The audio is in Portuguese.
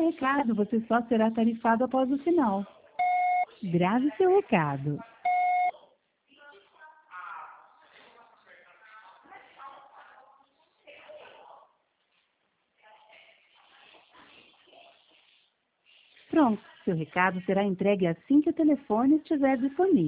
recado, você só será tarifado após o sinal. Grave seu recado. Pronto, seu recado será entregue assim que o telefone estiver disponível.